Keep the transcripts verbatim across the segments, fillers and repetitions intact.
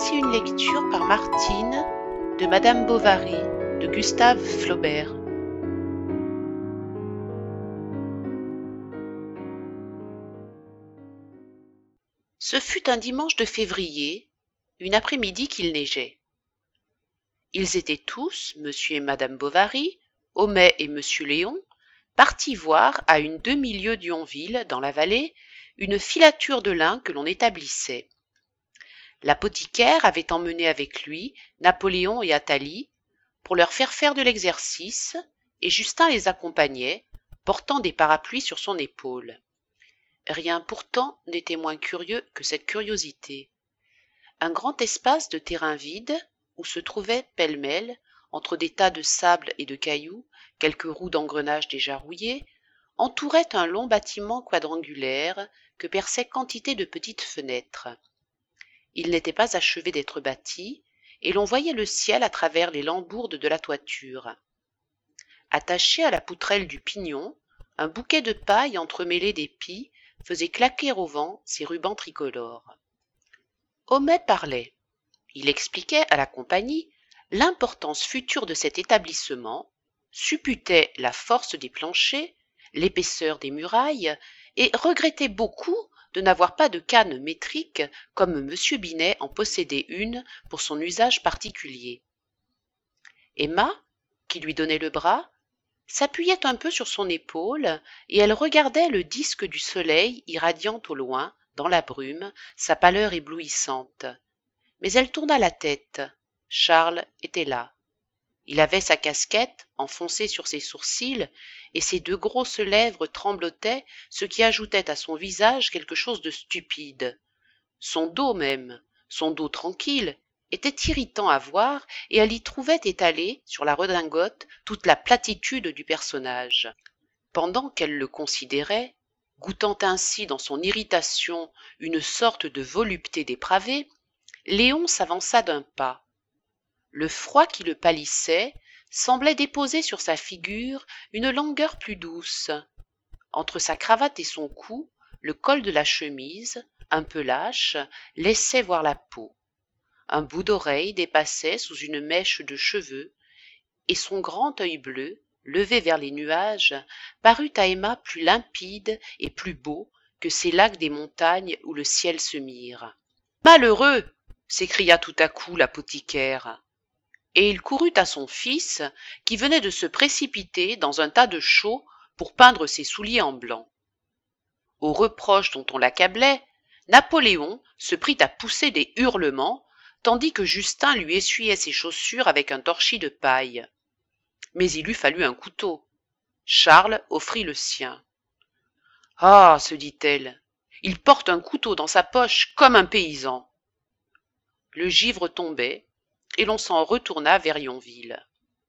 Voici une lecture par Martine de Madame Bovary de Gustave Flaubert. Ce fut un dimanche de février, une après-midi qu'il neigeait. Ils étaient tous, monsieur et madame Bovary, Homais et monsieur Léon, partis voir à une demi-lieue d'Yonville, dans la vallée, une filature de lin que l'on établissait. L'apothicaire avait emmené avec lui Napoléon et Athalie pour leur faire faire de l'exercice, et Justin les accompagnait, portant des parapluies sur son épaule. Rien pourtant n'était moins curieux que cette curiosité. Un grand espace de terrain vide, où se trouvaient pêle-mêle, entre des tas de sable et de cailloux, quelques roues d'engrenage déjà rouillées, entourait un long bâtiment quadrangulaire que perçaient quantité de petites fenêtres. Il n'était pas achevé d'être bâti, et l'on voyait le ciel à travers les lambourdes de la toiture. Attaché à la poutrelle du pignon, un bouquet de paille entremêlé d'épis faisait claquer au vent ses rubans tricolores. Homais parlait. Il expliquait à la compagnie l'importance future de cet établissement, supputait la force des planchers, l'épaisseur des murailles, et regrettait beaucoup de n'avoir pas de canne métrique comme M. Binet en possédait une pour son usage particulier. Emma, qui lui donnait le bras, s'appuyait un peu sur son épaule et elle regardait le disque du soleil irradiant au loin, dans la brume, sa pâleur éblouissante. Mais elle tourna la tête. Charles était là. Il avait sa casquette enfoncée sur ses sourcils et ses deux grosses lèvres tremblotaient, ce qui ajoutait à son visage quelque chose de stupide. Son dos même, son dos tranquille, était irritant à voir et elle y trouvait étalée, sur la redingote, toute la platitude du personnage. Pendant qu'elle le considérait, goûtant ainsi dans son irritation une sorte de volupté dépravée, Léon s'avança d'un pas. Le froid qui le pâlissait semblait déposer sur sa figure une langueur plus douce. Entre sa cravate et son cou, le col de la chemise, un peu lâche, laissait voir la peau. Un bout d'oreille dépassait sous une mèche de cheveux, et son grand œil bleu, levé vers les nuages, parut à Emma plus limpide et plus beau que ces lacs des montagnes où le ciel se mire. « Malheureux !» s'écria tout à coup l'apothicaire. Et il courut à son fils, qui venait de se précipiter dans un tas de chaux pour peindre ses souliers en blanc. Aux reproches dont on l'accablait, Napoléon se prit à pousser des hurlements, tandis que Justin lui essuyait ses chaussures avec un torchis de paille. Mais il eût fallu un couteau. Charles offrit le sien. « Ah !» se dit-elle, « il porte un couteau dans sa poche comme un paysan. » Le givre tombait, et l'on s'en retourna vers Yonville.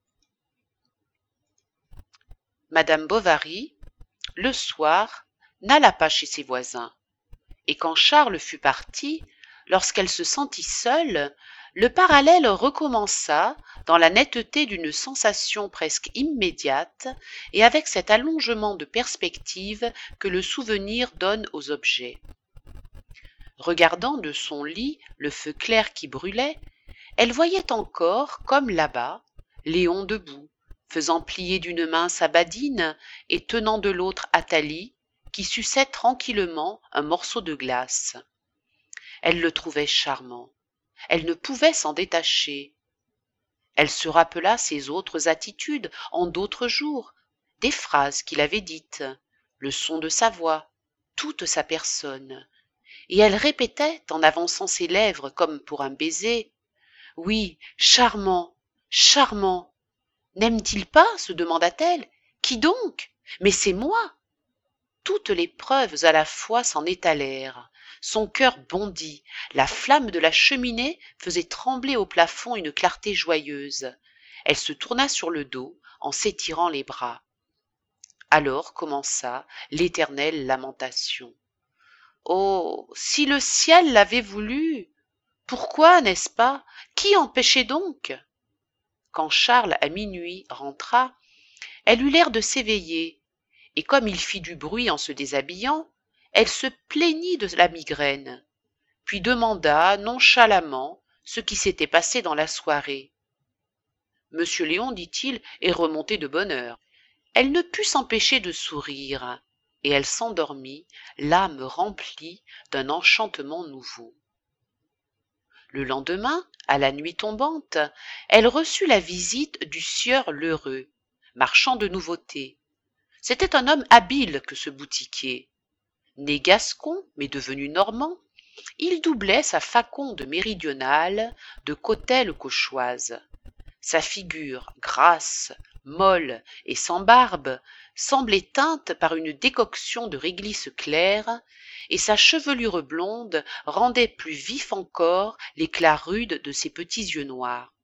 Madame Bovary, le soir, n'alla pas chez ses voisins, et quand Charles fut parti, lorsqu'elle se sentit seule, le parallèle recommença dans la netteté d'une sensation presque immédiate et avec cet allongement de perspective que le souvenir donne aux objets. Regardant de son lit le feu clair qui brûlait, elle voyait encore, comme là-bas, Léon debout, faisant plier d'une main sa badine et tenant de l'autre Athalie, qui suçait tranquillement un morceau de glace. Elle le trouvait charmant. Elle ne pouvait s'en détacher. Elle se rappela ses autres attitudes en d'autres jours, des phrases qu'il avait dites, le son de sa voix, toute sa personne. Et elle répétait, en avançant ses lèvres comme pour un baiser, « Oui, charmant, charmant. N'aime-t-il pas ?» se demanda-t-elle. « Qui donc ? Mais c'est moi !» Toutes les preuves à la fois s'en étalèrent. Son cœur bondit, la flamme de la cheminée faisait trembler au plafond une clarté joyeuse. Elle se tourna sur le dos en s'étirant les bras. Alors commença l'éternelle lamentation. « Oh, si le ciel l'avait voulu ! Pourquoi, n'est-ce pas ? Qui empêchait donc ?» Quand Charles, à minuit, rentra, elle eut l'air de s'éveiller, et comme il fit du bruit en se déshabillant, elle se plaignit de la migraine, puis demanda nonchalamment ce qui s'était passé dans la soirée. Monsieur Léon, dit-il, est remonté de bonne heure. Elle ne put s'empêcher de sourire, et elle s'endormit, l'âme remplie d'un enchantement nouveau. Le lendemain, à la nuit tombante, elle reçut la visite du sieur Lheureux, marchand de nouveautés. C'était un homme habile que ce boutiquier. Né gascon, mais devenu normand, il doublait sa faconde méridionale de cautèle cauchoise. Sa figure grasse, molle et sans barbe semblait teinte par une décoction de réglisse claire, et sa chevelure blonde rendait plus vif encore l'éclat rude de ses petits yeux noirs.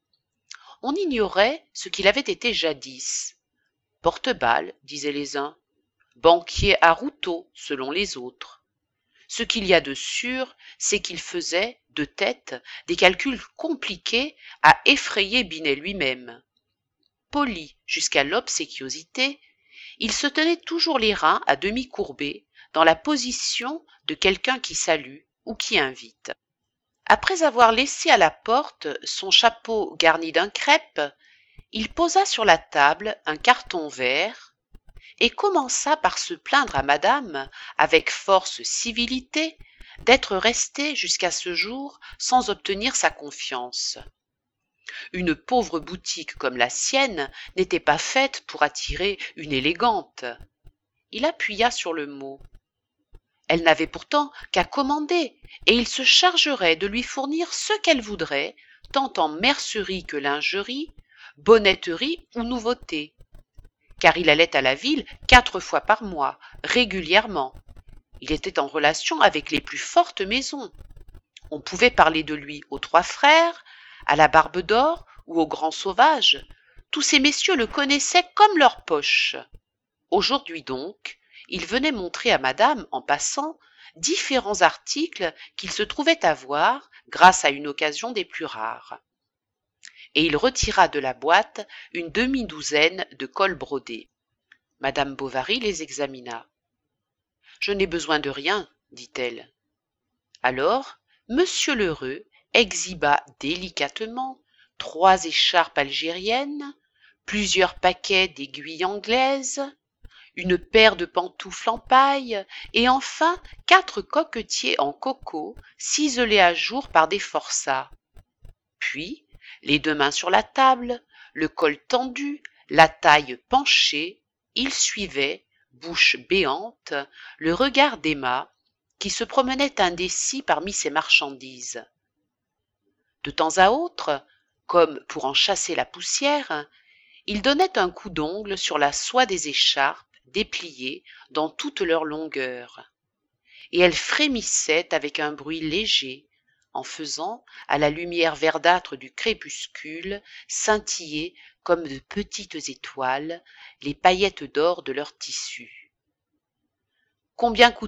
On ignorait ce qu'il avait été jadis. Porte-balle, disaient les uns, banquier à routot, selon les autres. Ce qu'il y a de sûr, c'est qu'il faisait, de tête, des calculs compliqués à effrayer Binet lui-même. Poli jusqu'à l'obséquiosité, il se tenait toujours les reins à demi courbés, dans la position de quelqu'un qui salue ou qui invite. Après avoir laissé à la porte son chapeau garni d'un crêpe, il posa sur la table un carton vert et commença par se plaindre à madame, avec force civilité, d'être resté jusqu'à ce jour sans obtenir sa confiance. Une pauvre boutique comme la sienne n'était pas faite pour attirer une élégante. Il appuya sur le mot. Elle n'avait pourtant qu'à commander, et il se chargerait de lui fournir ce qu'elle voudrait, tant en mercerie que lingerie, bonnetterie ou nouveauté. Car il allait à la ville quatre fois par mois, régulièrement. Il était en relation avec les plus fortes maisons. On pouvait parler de lui aux Trois Frères, à la Barbe d'Or ou au Grand Sauvage. Tous ces messieurs le connaissaient comme leur poche. Aujourd'hui donc, il venait montrer à madame, en passant, différents articles qu'il se trouvait avoir grâce à une occasion des plus rares. Et il retira de la boîte une demi-douzaine de cols brodés. Madame Bovary les examina. « Je n'ai besoin de rien, dit-elle. » Alors, Monsieur Lheureux exhiba délicatement trois écharpes algériennes, plusieurs paquets d'aiguilles anglaises, une paire de pantoufles en paille, et enfin quatre coquetiers en coco ciselés à jour par des forçats. Puis, les deux mains sur la table, le col tendu, la taille penchée, il suivait, bouche béante, le regard d'Emma, qui se promenait indécis parmi ses marchandises. De temps à autre, comme pour en chasser la poussière, il donnait un coup d'ongle sur la soie des écharpes dépliées dans toute leur longueur, et elle frémissait avec un bruit léger, en faisant, à la lumière verdâtre du crépuscule, scintiller comme de petites étoiles les paillettes d'or de leur tissu. « Combien coûte-t-elle ? » ?»«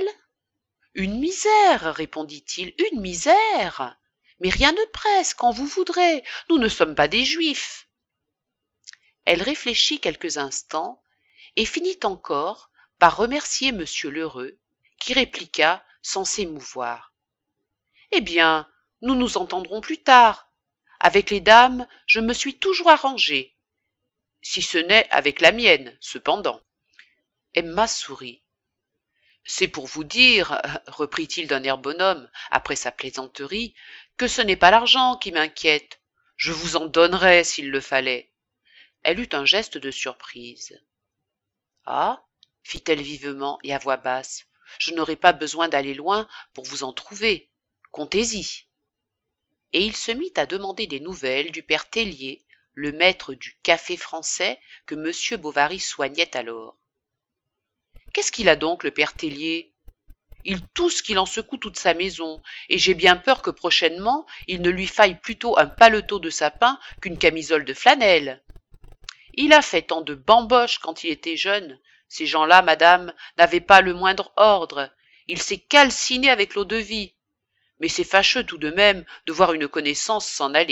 Une misère, répondit-il, une misère. Mais rien ne presse, quand vous voudrez, nous ne sommes pas des juifs. » Elle réfléchit quelques instants et finit encore par remercier Monsieur Lheureux, qui répliqua sans s'émouvoir. « Eh bien, nous nous entendrons plus tard. Avec les dames, je me suis toujours arrangé, si ce n'est avec la mienne, cependant. » Emma sourit. « C'est pour vous dire, reprit-il d'un air bonhomme, après sa plaisanterie, que ce n'est pas l'argent qui m'inquiète. Je vous en donnerais s'il le fallait. » Elle eut un geste de surprise. « Ah, fit-elle vivement et à voix basse, je n'aurai pas besoin d'aller loin pour vous en trouver. Comptez-y. » Et il se mit à demander des nouvelles du père Tellier, le maître du café français que Monsieur Bovary soignait alors. « Qu'est-ce qu'il a donc, le père Tellier ? Il tousse qu'il en secoue toute sa maison, et j'ai bien peur que prochainement il ne lui faille plutôt un paletot de sapin qu'une camisole de flanelle. Il a fait tant de bamboches quand il était jeune. Ces gens-là, madame, n'avaient pas le moindre ordre. Il s'est calciné avec l'eau-de-vie. Mais c'est fâcheux tout de même de voir une connaissance s'en aller. »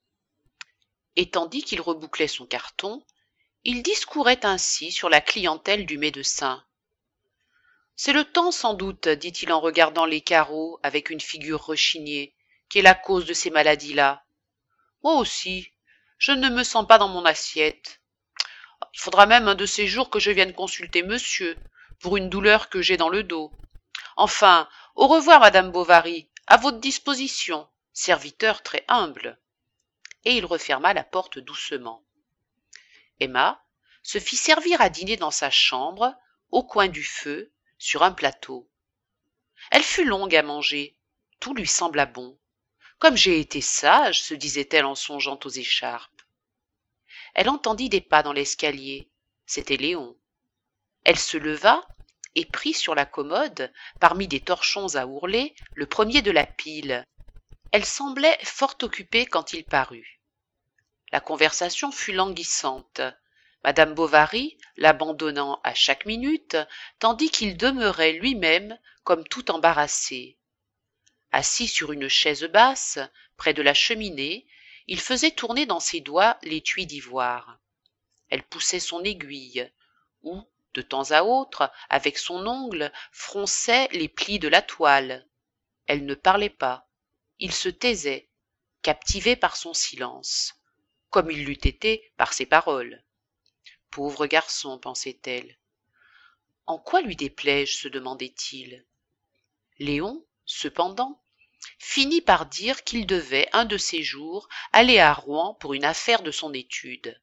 Et tandis qu'il rebouclait son carton, il discourait ainsi sur la clientèle du médecin. « C'est le temps sans doute, dit-il en regardant les carreaux avec une figure rechignée, qui est la cause de ces maladies-là. Moi aussi, je ne me sens pas dans mon assiette. Il faudra même un de ces jours que je vienne consulter monsieur, pour une douleur que j'ai dans le dos. Enfin, au revoir, madame Bovary, à votre disposition, serviteur très humble. Et il referma la porte doucement. Emma se fit servir à dîner dans sa chambre, au coin du feu, sur un plateau. Elle fut longue à manger, tout lui sembla bon. Comme j'ai été sage, se disait-elle en songeant aux écharpes. Elle entendit des pas dans l'escalier. C'était Léon. Elle se leva et prit sur la commode, parmi des torchons à ourler, le premier de la pile. Elle semblait fort occupée quand il parut. La conversation fut languissante. Madame Bovary l'abandonnant à chaque minute, tandis qu'il demeurait lui-même comme tout embarrassé. Assis sur une chaise basse, près de la cheminée, il faisait tourner dans ses doigts l'étui d'ivoire. Elle poussait son aiguille, ou, de temps à autre, avec son ongle, fronçait les plis de la toile. Elle ne parlait pas. Il se taisait, captivé par son silence, comme il l'eût été par ses paroles. Pauvre garçon, pensait-elle. En quoi lui déplais-je, se demandait-il. Léon, cependant, finit par dire qu'il devait, un de ces jours, aller à Rouen pour une affaire de son étude.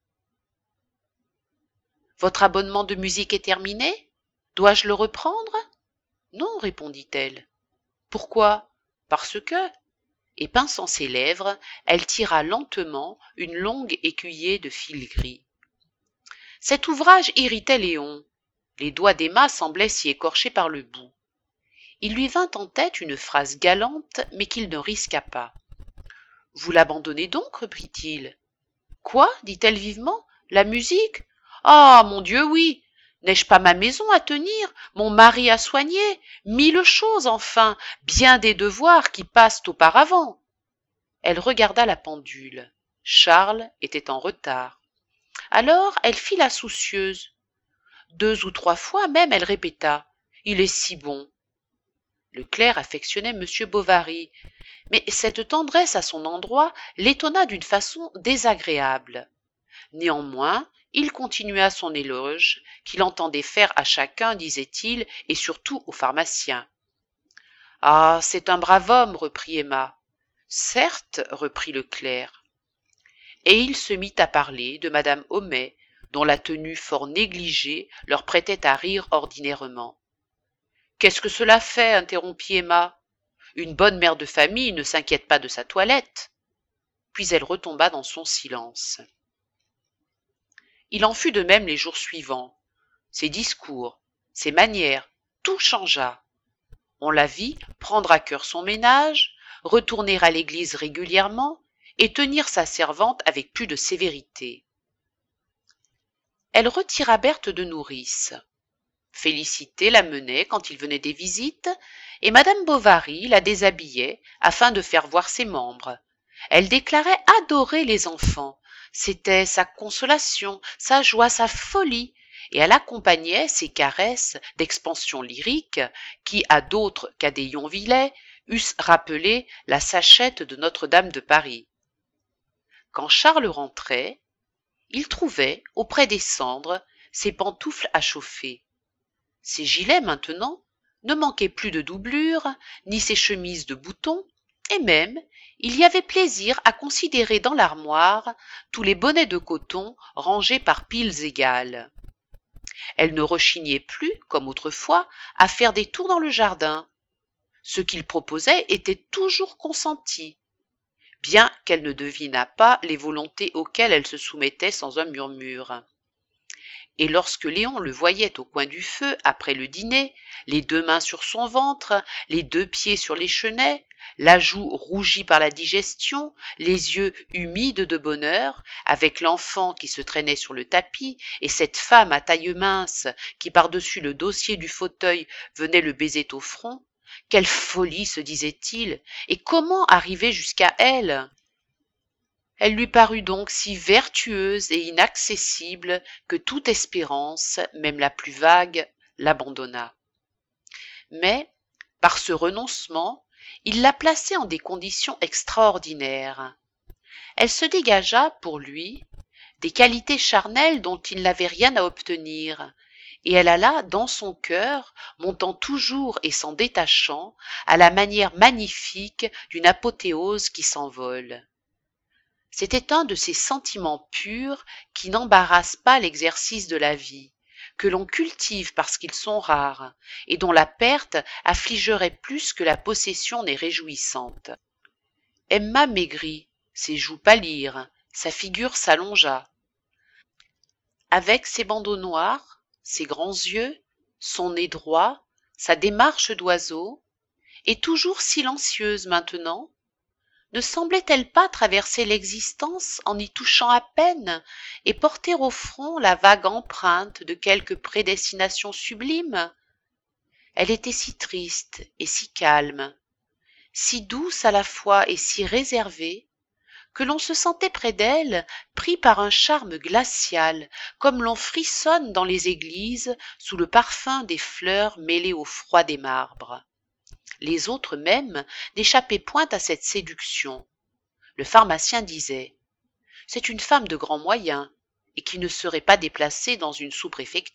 « Votre abonnement de musique est terminé ? Dois-je le reprendre ? » « Non, répondit-elle. »« Pourquoi ? » ?»« Parce que... » Et pinçant ses lèvres, elle tira lentement une longue écuyer de fil gris. Cet ouvrage irritait Léon. Les doigts d'Emma semblaient s'y écorcher par le bout. Il lui vint en tête une phrase galante, mais qu'il ne risqua pas. « Vous l'abandonnez donc, reprit-il. »« Quoi ? » dit-elle vivement. « La musique ? Ah, mon Dieu, oui. N'ai-je pas ma maison à tenir, mon mari à soigner, mille choses enfin, bien des devoirs qui passent auparavant. » Elle regarda la pendule. Charles était en retard. Alors elle fit la soucieuse. Deux ou trois fois même elle répéta « Il est si bon !» Le clerc affectionnait monsieur Bovary, mais cette tendresse à son endroit l'étonna d'une façon désagréable. Néanmoins, il continua son éloge, qu'il entendait faire à chacun, disait-il, et surtout au pharmacien. « Ah, c'est un brave homme, reprit Emma. »« Certes, reprit le clerc. » Et il se mit à parler de madame Homais, dont la tenue fort négligée leur prêtait à rire ordinairement. « Qu'est-ce que cela fait ? Interrompit Emma. Une bonne mère de famille ne s'inquiète pas de sa toilette. Puis elle retomba dans son silence. Il en fut de même les jours suivants. Ses discours, ses manières, tout changea. On la vit prendre à cœur son ménage, retourner à l'église régulièrement et tenir sa servante avec plus de sévérité. Elle retira Berthe de nourrice. Félicité la menait quand il venait des visites, et madame Bovary la déshabillait afin de faire voir ses membres. Elle déclarait adorer les enfants, c'était sa consolation, sa joie, sa folie, et elle accompagnait ces caresses d'expansion lyrique qui, à d'autres qu'à des Yonvillais, eussent rappelé la Sachette de Notre-Dame de Paris. Quand Charles rentrait, il trouvait, auprès des cendres, ses pantoufles à chauffer. Ses gilets, maintenant, ne manquaient plus de doublure, ni ses chemises de boutons, et même il y avait plaisir à considérer dans l'armoire tous les bonnets de coton rangés par piles égales. Elle ne rechignait plus, comme autrefois, à faire des tours dans le jardin. Ce qu'il proposait était toujours consenti, bien qu'elle ne devinât pas les volontés auxquelles elle se soumettait sans un murmure. Et lorsque Léon le voyait au coin du feu, après le dîner, les deux mains sur son ventre, les deux pieds sur les chenets, la joue rougie par la digestion, les yeux humides de bonheur, avec l'enfant qui se traînait sur le tapis, et cette femme à taille mince qui par-dessus le dossier du fauteuil venait le baiser au front, quelle folie, se disait-il, et comment arriver jusqu'à elle ? Elle lui parut donc si vertueuse et inaccessible que toute espérance, même la plus vague, l'abandonna. Mais, par ce renoncement, il la plaçait en des conditions extraordinaires. Elle se dégagea, pour lui, des qualités charnelles dont il n'avait rien à obtenir, et elle alla dans son cœur, montant toujours et s'en détachant, à la manière magnifique d'une apothéose qui s'envole. C'était un de ces sentiments purs qui n'embarrassent pas l'exercice de la vie, que l'on cultive parce qu'ils sont rares, et dont la perte affligerait plus que la possession n'est réjouissante. Emma maigrit, ses joues pâlirent, sa figure s'allongea. Avec ses bandeaux noirs, ses grands yeux, son nez droit, sa démarche d'oiseau, et toujours silencieuse maintenant, ne semblait-elle pas traverser l'existence en y touchant à peine et porter au front la vague empreinte de quelque prédestination sublime? Elle était si triste et si calme, si douce à la fois et si réservée, que l'on se sentait près d'elle pris par un charme glacial, comme l'on frissonne dans les églises sous le parfum des fleurs mêlées au froid des marbres. Les autres même n'échappaient point à cette séduction. Le pharmacien disait « C'est une femme de grands moyens et qui ne serait pas déplacée dans une sous-préfecture. »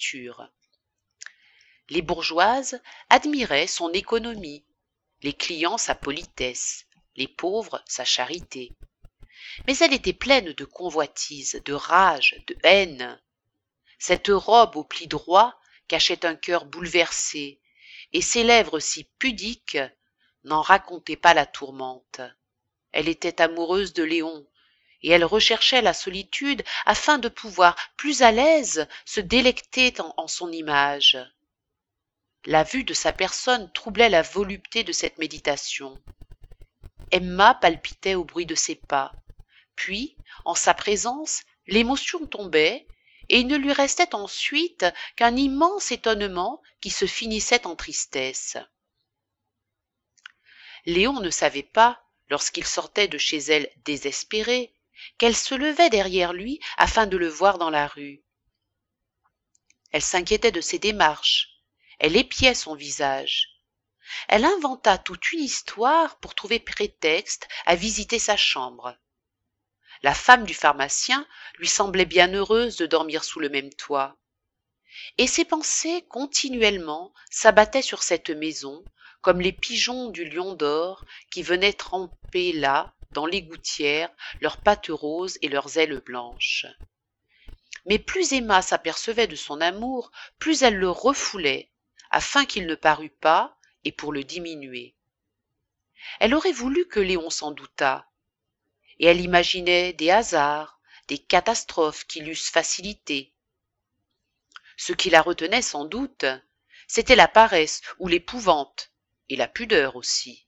Les bourgeoises admiraient son économie, les clients sa politesse, les pauvres sa charité. Mais elle était pleine de convoitise, de rage, de haine. Cette robe aux plis droits cachait un cœur bouleversé, et ses lèvres si pudiques n'en racontaient pas la tourmente. Elle était amoureuse de Léon, et elle recherchait la solitude afin de pouvoir, plus à l'aise, se délecter en, en son image. La vue de sa personne troublait la volupté de cette méditation. Emma palpitait au bruit de ses pas. Puis, en sa présence, l'émotion tombait, et il ne lui restait ensuite qu'un immense étonnement qui se finissait en tristesse. Léon ne savait pas, lorsqu'il sortait de chez elle désespéré, qu'elle se levait derrière lui afin de le voir dans la rue. Elle s'inquiétait de ses démarches, elle épiait son visage. Elle inventa toute une histoire pour trouver prétexte à visiter sa chambre. La femme du pharmacien lui semblait bien heureuse de dormir sous le même toit. Et ses pensées continuellement s'abattaient sur cette maison, comme les pigeons du Lion d'Or qui venaient tremper là, dans les gouttières, leurs pattes roses et leurs ailes blanches. Mais plus Emma s'apercevait de son amour, plus elle le refoulait, afin qu'il ne parût pas, et pour le diminuer. Elle aurait voulu que Léon s'en doutât, et elle imaginait des hasards, des catastrophes qui l'eussent facilité. Ce qui la retenait sans doute, c'était la paresse ou l'épouvante, et la pudeur aussi.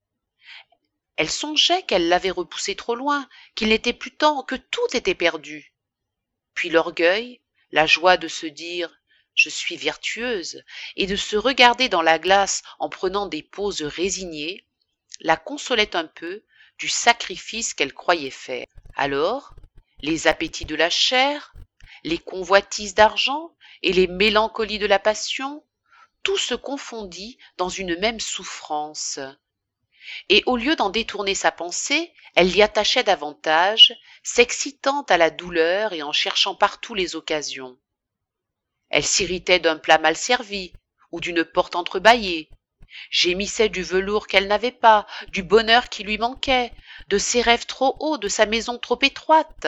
Elle songeait qu'elle l'avait repoussé trop loin, qu'il n'était plus temps, que tout était perdu. Puis l'orgueil, la joie de se dire « je suis vertueuse » et de se regarder dans la glace en prenant des poses résignées, la consolaient un peu du sacrifice qu'elle croyait faire. Alors, les appétits de la chair, les convoitises d'argent et les mélancolies de la passion, tout se confondit dans une même souffrance. Et au lieu d'en détourner sa pensée, elle l'y attachait davantage, s'excitant à la douleur et en cherchant partout les occasions. Elle s'irritait d'un plat mal servi ou d'une porte entrebâillée, gémissait du velours qu'elle n'avait pas, du bonheur qui lui manquait, de ses rêves trop hauts, de sa maison trop étroite.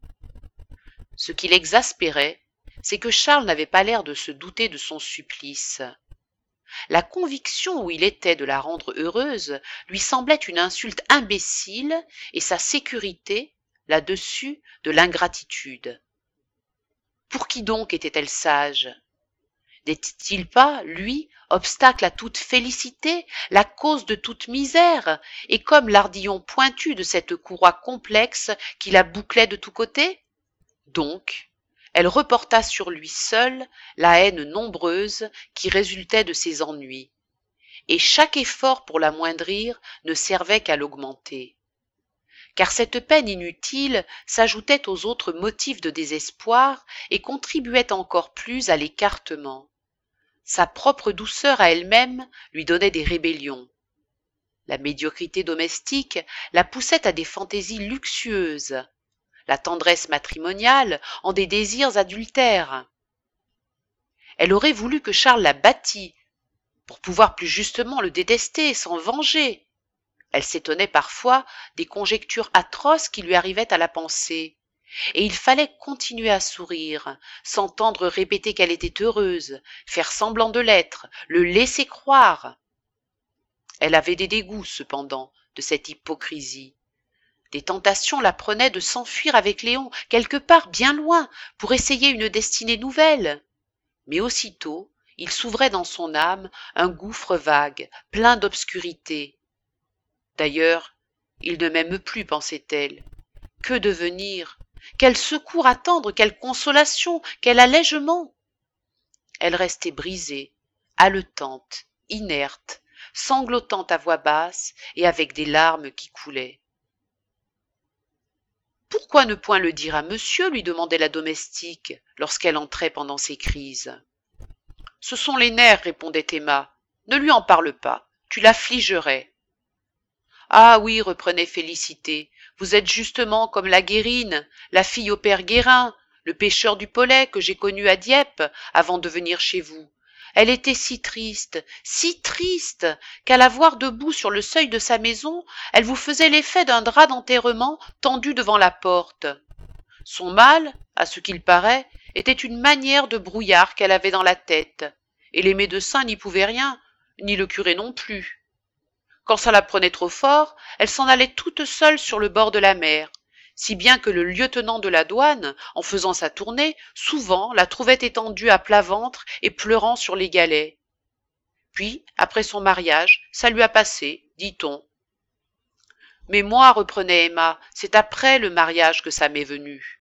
Ce qui l'exaspérait, c'est que Charles n'avait pas l'air de se douter de son supplice. La conviction où il était de la rendre heureuse lui semblait une insulte imbécile et sa sécurité, là-dessus, de l'ingratitude. Pour qui donc était-elle sage? N'était-il pas, lui, obstacle à toute félicité, la cause de toute misère, et comme l'ardillon pointu de cette courroie complexe qui la bouclait de tous côtés? Donc, elle reporta sur lui seul la haine nombreuse qui résultait de ses ennuis, et chaque effort pour l'amoindrir ne servait qu'à l'augmenter. Car cette peine inutile s'ajoutait aux autres motifs de désespoir et contribuait encore plus à l'écartement. Sa propre douceur à elle-même lui donnait des rébellions. La médiocrité domestique la poussait à des fantaisies luxueuses, la tendresse matrimoniale en des désirs adultères. Elle aurait voulu que Charles la battît, pour pouvoir plus justement le détester, s'en venger. Elle s'étonnait parfois des conjectures atroces qui lui arrivaient à la pensée, et il fallait continuer à sourire, s'entendre répéter qu'elle était heureuse, faire semblant de l'être, le laisser croire. Elle avait des dégoûts, cependant, de cette hypocrisie. Des tentations la prenaient de s'enfuir avec Léon, quelque part bien loin, pour essayer une destinée nouvelle. Mais aussitôt, il s'ouvrait dans son âme un gouffre vague, plein d'obscurité. D'ailleurs, il ne m'aime plus, pensait-elle. Que devenir? Quel secours attendre? Quelle consolation? Quel allègement? Elle restait brisée, haletante, inerte, sanglotant à voix basse et avec des larmes qui coulaient. « Pourquoi ne point le dire à monsieur ?» lui demandait la domestique, lorsqu'elle entrait pendant ses crises. « Ce sont les nerfs, » répondait Emma. « Ne lui en parle pas, tu l'affligerais. »« Ah oui, » reprenait Félicité, « vous êtes justement comme la Guérine, la fille au père Guérin, le pêcheur du Pollet que j'ai connu à Dieppe avant de venir chez vous. Elle était si triste, si triste, qu'à la voir debout sur le seuil de sa maison, elle vous faisait l'effet d'un drap d'enterrement tendu devant la porte. Son mal, à ce qu'il paraît, était une manière de brouillard qu'elle avait dans la tête, et les médecins n'y pouvaient rien, ni le curé non plus. Quand ça la prenait trop fort, elle s'en allait toute seule sur le bord de la mer, si bien que le lieutenant de la douane, en faisant sa tournée, souvent la trouvait étendue à plat ventre et pleurant sur les galets. Puis, après son mariage, ça lui a passé, dit-on. Mais moi, reprenait Emma, c'est après le mariage que ça m'est venu.